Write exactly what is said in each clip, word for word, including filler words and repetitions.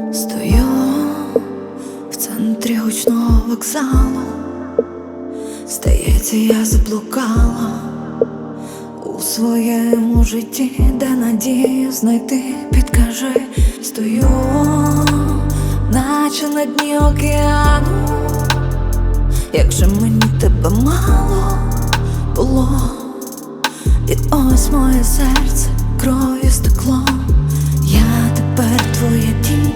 Стою в центрі гучного вокзалу. Здається, я заблукала у своєму житті, де надію знайти, підкажи. Стою, наче на дні океану. Як же мені тебе мало було, і ось моє серце кров'ю стекло. Я тепер твоя тінь,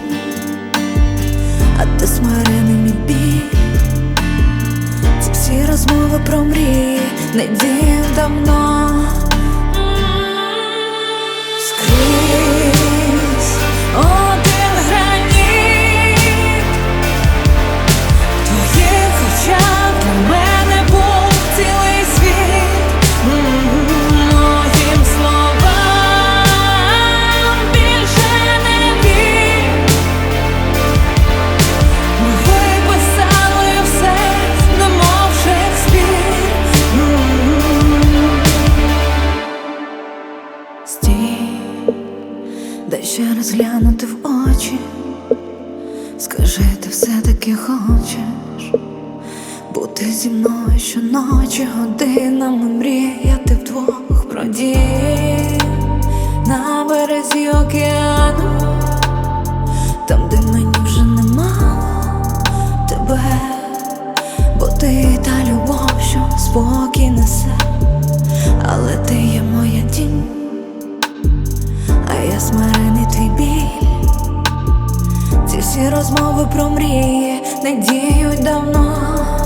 а ти смирений мій біль. Ці всі розмови про мрії не діяв давно. Скрізь один граніт, в твоїх очах для мене був цілий світ. Моїм словам більше не вір. Ми виписали все, немов Шекспір. Стій, дай ще раз глянути в очі. Скажи, ти все-таки хочеш бути зі мною щоночі, годинами мріяти вдвох про дім на березі океану, там, де мені вже немало тебе, бо ти та любов, що спокій несе. Але ти є моя тінь, а я смирений твій біль. Ці всі розмови про мрії не діють давно.